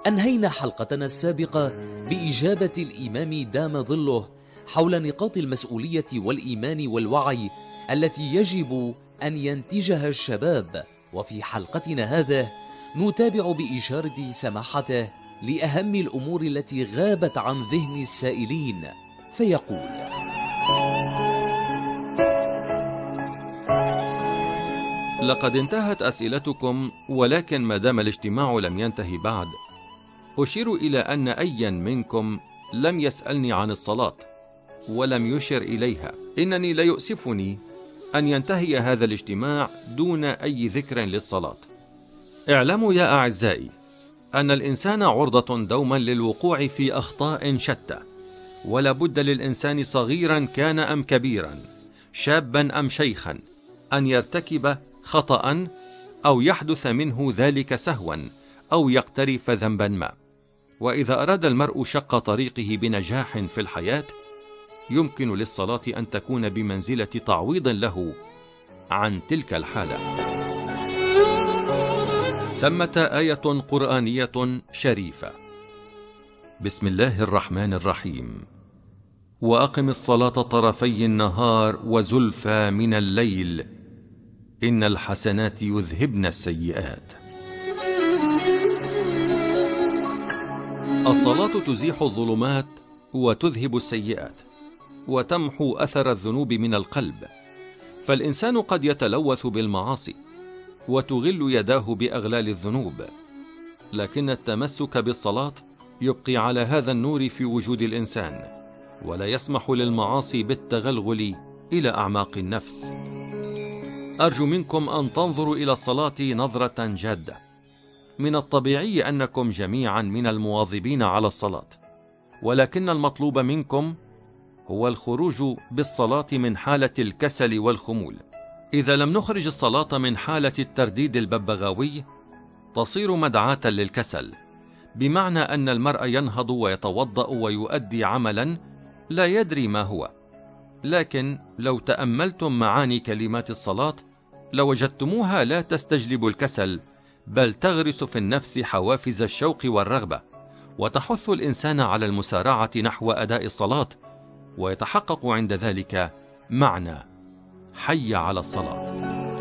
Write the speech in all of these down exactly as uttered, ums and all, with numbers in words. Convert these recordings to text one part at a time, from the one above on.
أنهينا حلقتنا السابقة بإجابة الإمام دام ظله حول نقاط المسؤولية والإيمان والوعي التي يجب أن ينتجها الشباب، وفي حلقتنا هذه نتابع بإشارة سماحته لأهم الأمور التي غابت عن ذهن السائلين، فيقول: لقد انتهت أسئلتكم، ولكن ما دام الاجتماع لم ينتهي بعد، أشير إلى أن أيا منكم لم يسألني عن الصلاة ولم يشر إليها. إنني ليؤسفني أن ينتهي هذا الاجتماع دون أي ذكر للصلاة. اعلموا يا أعزائي أن الإنسان عرضة دوما للوقوع في أخطاء شتى، ولا بد للإنسان صغيرا كان أم كبيرا، شابا أم شيخا، أن يرتكب خطأ أو يحدث منه ذلك سهوا أو يقترف ذنبا ما. وإذا أراد المرء شق طريقه بنجاح في الحياة، يمكن للصلاة أن تكون بمنزلة تعويض له عن تلك الحالة. ثمة آية قرآنية شريفة: بسم الله الرحمن الرحيم: وأقم الصلاة طرفي النهار وزلفى من الليل إن الحسنات يذهبن السيئات. الصلاة تزيح الظلمات وتذهب السيئات وتمحو أثر الذنوب من القلب، فالإنسان قد يتلوث بالمعاصي وتغل يداه بأغلال الذنوب، لكن التمسك بالصلاة يبقي على هذا النور في وجود الإنسان، ولا يسمح للمعاصي بالتغلغل إلى أعماق النفس. أرجو منكم أن تنظروا إلى الصلاة نظرة جادة. من الطبيعي أنكم جميعا من المواظبين على الصلاة، ولكن المطلوب منكم هو الخروج بالصلاة من حالة الكسل والخمول. إذا لم نخرج الصلاة من حالة الترديد الببغاوي تصير مدعاة للكسل، بمعنى أن المرء ينهض ويتوضأ ويؤدي عملا لا يدري ما هو. لكن لو تأملتم معاني كلمات الصلاة لوجدتموها لا تستجلب الكسل، بل تغرس في النفس حوافز الشوق والرغبة، وتحث الإنسان على المسارعة نحو أداء الصلاة، ويتحقق عند ذلك معنى حي على الصلاة.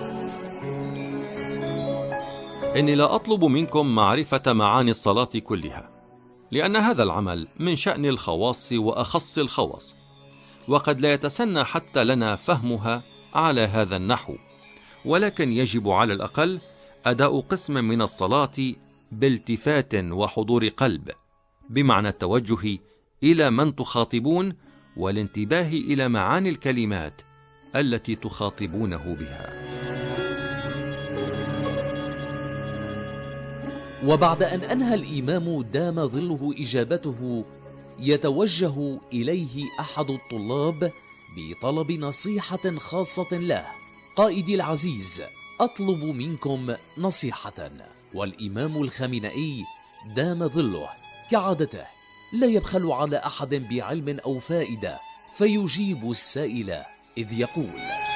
إني لا أطلب منكم معرفة معاني الصلاة كلها، لأن هذا العمل من شأن الخواص وأخص الخواص، وقد لا يتسنى حتى لنا فهمها على هذا النحو، ولكن يجب على الأقل أداء قسم من الصلاة بالتفات وحضور قلب، بمعنى التوجه إلى من تخاطبون والانتباه إلى معاني الكلمات التي تخاطبونه بها. وبعد أن أنهى الإمام دام ظله إجابته، يتوجه إليه أحد الطلاب بطلب نصيحة خاصة له: قائدي العزيز، أطلب منكم نصيحة. والإمام الخامنئي دام ظله كعادته لا يبخل على أحد بعلم أو فائدة، فيجيب السائل إذ يقول: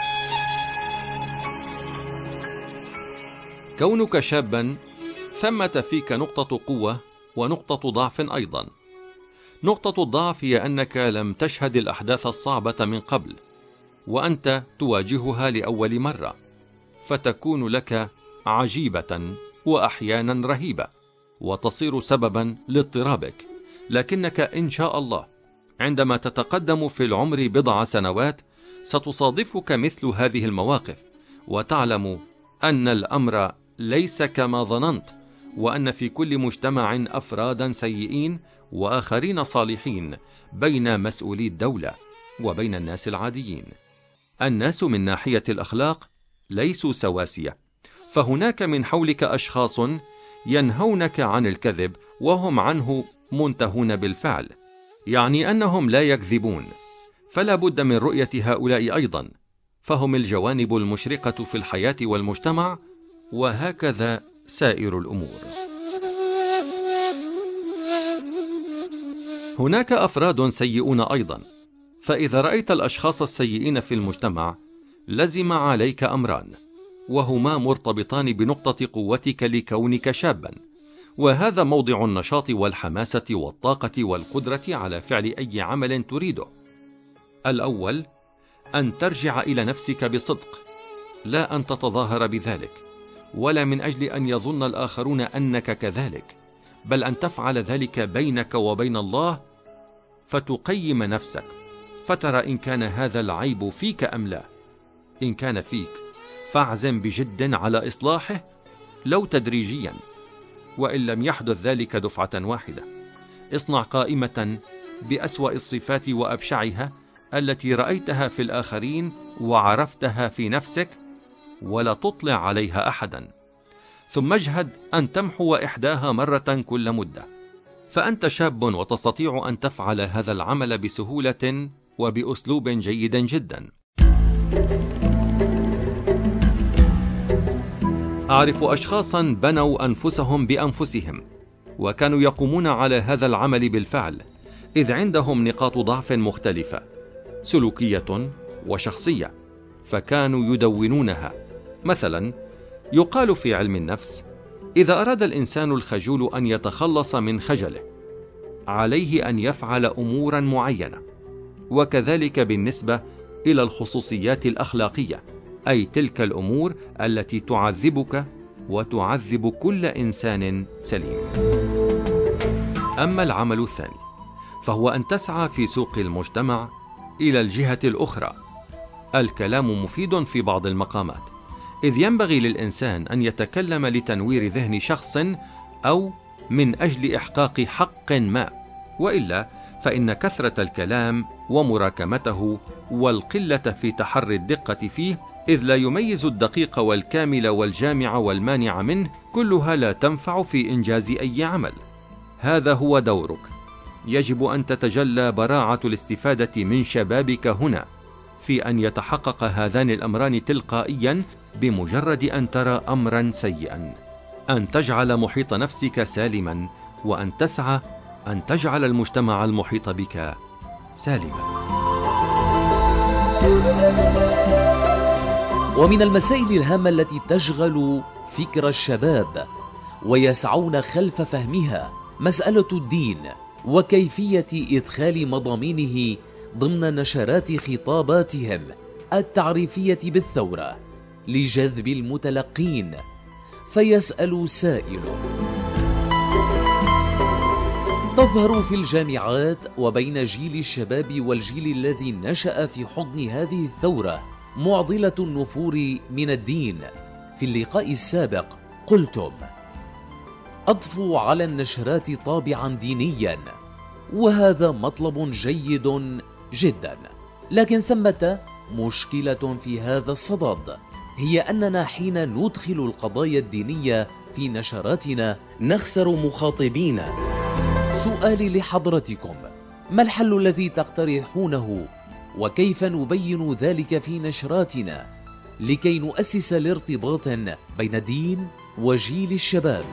كونك شابا ثمة فيك نقطة قوة ونقطة ضعف أيضا. نقطة الضعف هي أنك لم تشهد الأحداث الصعبة من قبل، وأنت تواجهها لأول مرة، فتكون لك عجيبة وأحيانا رهيبة، وتصير سببا لاضطرابك. لكنك إن شاء الله عندما تتقدم في العمر بضع سنوات ستصادفك مثل هذه المواقف، وتعلم أن الأمر ليس كما ظننت، وأن في كل مجتمع أفرادا سيئين وآخرين صالحين، بين مسؤولي الدولة وبين الناس العاديين. الناس من ناحية الأخلاق ليسوا سواسية، فهناك من حولك أشخاص ينهونك عن الكذب وهم عنه منتهون بالفعل، يعني أنهم لا يكذبون، فلا بد من رؤية هؤلاء أيضا، فهم الجوانب المشرقة في الحياة والمجتمع، وهكذا سائر الأمور. هناك أفراد سيئون أيضا، فإذا رأيت الأشخاص السيئين في المجتمع لزم عليك أمران، وهما مرتبطان بنقطة قوتك لكونك شابا، وهذا موضع النشاط والحماسة والطاقة والقدرة على فعل أي عمل تريده. الأول، أن ترجع إلى نفسك بصدق، لا أن تتظاهر بذلك، ولا من أجل أن يظن الآخرون أنك كذلك، بل أن تفعل ذلك بينك وبين الله، فتقيم نفسك فترى إن كان هذا العيب فيك أم لا. إن كان فيك فاعزم بجد على إصلاحه، لو تدريجيا، وإن لم يحدث ذلك دفعة واحدة. اصنع قائمة بأسوأ الصفات وأبشعها التي رأيتها في الآخرين وعرفتها في نفسك، ولا تطلع عليها أحدا، ثم اجهد أن تمحو إحداها مرة كل مدة، فأنت شاب وتستطيع أن تفعل هذا العمل بسهولة وبأسلوب جيد جدا. أعرف أشخاصا بنوا أنفسهم بأنفسهم، وكانوا يقومون على هذا العمل بالفعل، إذ عندهم نقاط ضعف مختلفة سلوكية وشخصية، فكانوا يدونونها. مثلا، يقال في علم النفس: إذا أراد الإنسان الخجول أن يتخلص من خجله، عليه أن يفعل أمورا معينة. وكذلك بالنسبة إلى الخصوصيات الأخلاقية، أي تلك الأمور التي تعذبك وتعذب كل إنسان سليم. أما العمل الثاني، فهو أن تسعى في سوق المجتمع إلى الجهة الأخرى. الكلام مفيد في بعض المقامات، إذ ينبغي للإنسان أن يتكلم لتنوير ذهن شخص أو من أجل إحقاق حق ما، وإلا فإن كثرة الكلام ومراكمته والقلة في تحري الدقة فيه، إذ لا يميز الدقيق والكامل والجامع والمانع منه، كلها لا تنفع في إنجاز أي عمل. هذا هو دورك. يجب أن تتجلى براعة الاستفادة من شبابك هنا في أن يتحقق هذان الأمران تلقائيا بمجرد أن ترى أمرا سيئا، أن تجعل محيط نفسك سالما، وأن تسعى أن تجعل المجتمع المحيط بك سالما. ومن المسائل الهامة التي تشغل فكر الشباب ويسعون خلف فهمها مسألة الدين، وكيفية إدخال مضامينه ضمن نشرات خطاباتهم التعريفية بالثورة لجذب المتلقين. فيسأل سائل: تظهر في الجامعات وبين جيل الشباب والجيل الذي نشأ في حضن هذه الثورة معضلة النفور من الدين. في اللقاء السابق قلتم: أضفوا على النشرات طابعا دينيا، وهذا مطلب جيد جدا، لكن ثمة مشكلة في هذا الصدد، هي أننا حين ندخل القضايا الدينية في نشراتنا نخسر مخاطبين. سؤالي لحضرتكم: ما الحل الذي تقترحونه، وكيف نبين ذلك في نشراتنا لكي نؤسس الارتباط بين الدين وجيل الشباب؟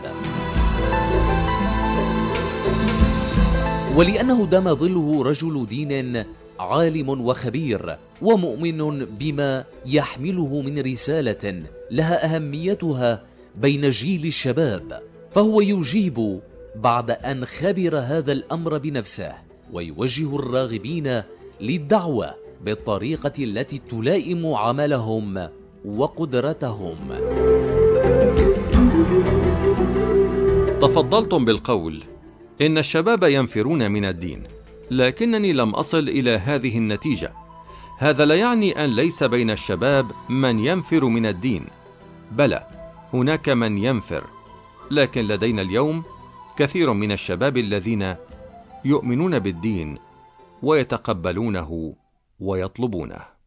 ولأنه دام ظله رجل دين عالم وخبير ومؤمن بما يحمله من رسالة لها أهميتها بين جيل الشباب، فهو يجيب بعد أن خبر هذا الأمر بنفسه، ويوجه الراغبين للدعوة بالطريقة التي تلائم عملهم وقدرتهم. تفضلتم بالقول إن الشباب ينفرون من الدين، لكنني لم أصل إلى هذه النتيجة. هذا لا يعني أن ليس بين الشباب من ينفر من الدين، بلى هناك من ينفر، لكن لدينا اليوم كثير من الشباب الذين يؤمنون بالدين ويتقبلونه ويطلبونه.